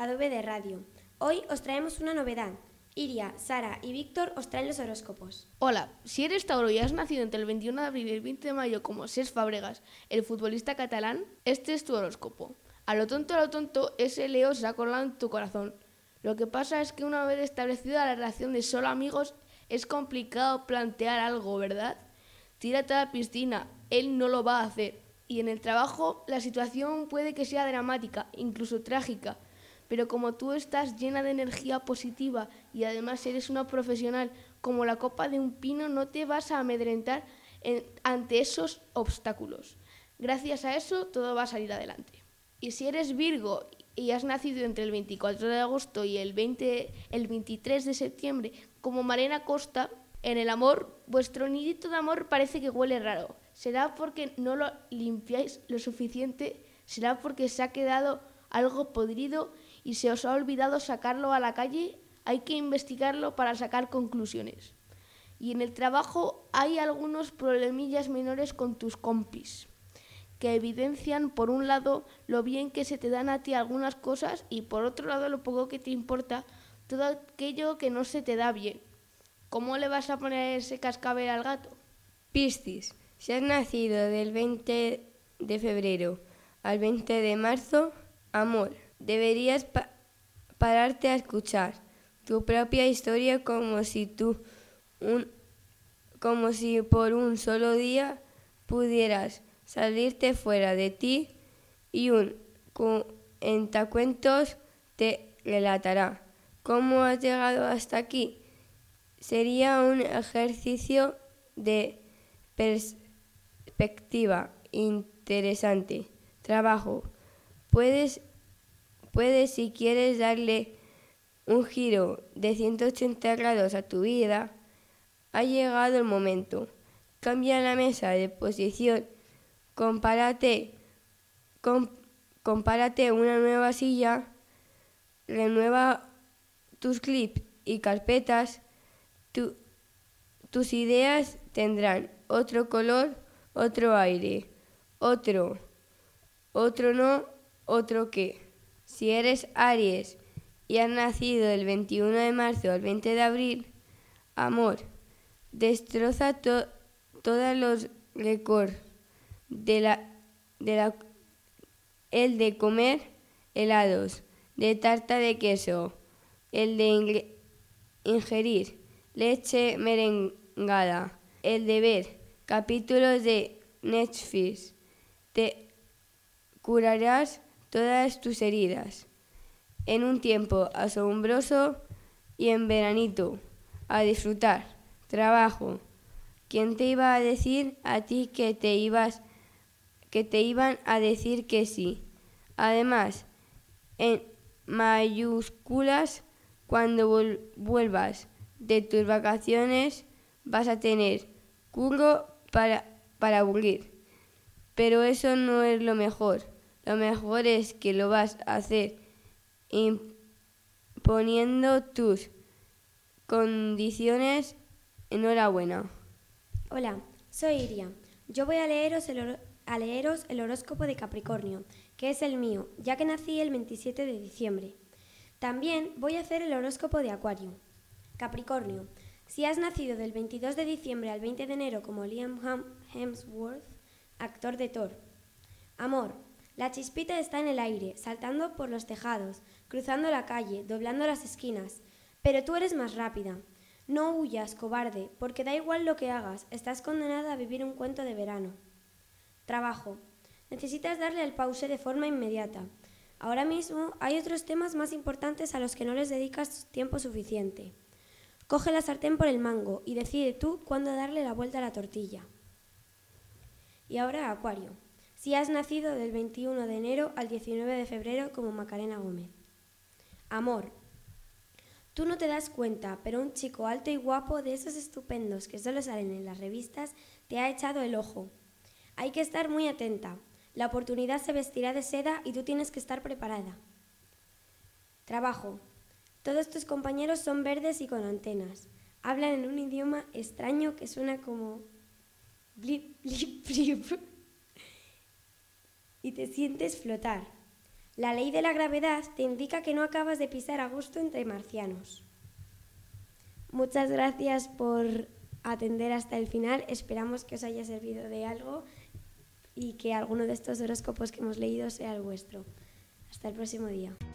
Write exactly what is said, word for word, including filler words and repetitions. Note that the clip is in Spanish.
Adobe de Radio. Hoy os traemos una novedad. Iria, Sara y Víctor os traen los horóscopos. Hola, si eres Tauro y has nacido entre el veintiuno de abril y el veinte de mayo como Cesc Fàbregas, el futbolista catalán, este es tu horóscopo. A lo tonto, a lo tonto, ese Leo se ha colado en tu corazón. Lo que pasa es que una vez establecida la relación de solo amigos, es complicado plantear algo, ¿verdad? Tírate a la piscina, él no lo va a hacer. Y en el trabajo, la situación puede que sea dramática, incluso trágica. Pero como tú estás llena de energía positiva y además eres una profesional como la copa de un pino, no te vas a amedrentar en, ante esos obstáculos. Gracias a eso todo va a salir adelante. Y si eres Virgo y has nacido entre el veinticuatro de agosto y el, veinte, el veintitrés de septiembre, como Malena Costa, en el amor, vuestro nidito de amor parece que huele raro. ¿Será porque no lo limpiáis lo suficiente? ¿Será porque se ha quedado algo podrido y se os ha olvidado sacarlo a la calle? Hay que investigarlo para sacar conclusiones. Y en el trabajo hay algunos problemillas menores con tus compis, que evidencian por un lado lo bien que se te dan a ti algunas cosas y por otro lado lo poco que te importa todo aquello que no se te da bien. ¿Cómo le vas a poner ese cascabel al gato? Piscis, si has nacido del veinte de febrero al veinte de marzo, amor, deberías pa- pararte a escuchar tu propia historia como si tú un, como si por un solo día pudieras salirte fuera de ti y un cuentacuentos te relatará cómo has llegado hasta aquí. Sería un ejercicio de perspectiva interesante. Trabajo. Puedes, puedes, si quieres, darle un giro de ciento ochenta grados a tu vida. Ha llegado el momento. Cambia la mesa de posición. Compárate, com, compárate una nueva silla. Renueva tus clips y carpetas. Tu, tus ideas tendrán otro color, otro aire, otro, otro no, otro qué. Si eres Aries y has nacido del veintiuno de marzo al veinte de abril, amor, destroza to, todos los récords de la, de la, el de comer helados, de tarta de queso, el de ingerir leche merengada, el de ver capítulos de Netflix. Te curarás todas tus heridas en un tiempo asombroso y en veranito. A disfrutar. Trabajo. ¿Quién te iba a decir a ti que te ibas, que te iban a decir que sí? Además, en mayúsculas, cuando vol- vuelvas de tus vacaciones vas a tener curro para, para aburrir. Pero eso no es lo mejor. Lo mejor es que lo vas a hacer imponiendo tus condiciones. Enhorabuena. Hola, soy Iria. Yo voy a leeros el, hor- a leeros el horóscopo de Capricornio, que es el mío, ya que nací el veintisiete de diciembre. También voy a hacer el horóscopo de Acuario. Capricornio, si has nacido del veintidós de diciembre al veinte de enero como Liam Hemsworth, actor de Thor. Amor, la chispita está en el aire, saltando por los tejados, cruzando la calle, doblando las esquinas. Pero tú eres más rápida. No huyas, cobarde, porque da igual lo que hagas, estás condenada a vivir un cuento de verano. Trabajo, necesitas darle al pause de forma inmediata. Ahora mismo hay otros temas más importantes a los que no les dedicas tiempo suficiente. Coge la sartén por el mango y decide tú cuándo darle la vuelta a la tortilla. Y ahora Acuario. Si has nacido del veintiuno de enero al diecinueve de febrero como Macarena Gómez. Amor. Tú no te das cuenta, pero un chico alto y guapo de esos estupendos que solo salen en las revistas te ha echado el ojo. Hay que estar muy atenta. La oportunidad se vestirá de seda y tú tienes que estar preparada. Trabajo. Todos tus compañeros son verdes y con antenas. Hablan en un idioma extraño que suena como blip, blip, blip. Y te sientes flotar. La ley de la gravedad te indica que no acabas de pisar a gusto entre marcianos. Muchas gracias por atender hasta el final. Esperamos que os haya servido de algo y que alguno de estos horóscopos que hemos leído sea el vuestro. Hasta el próximo día.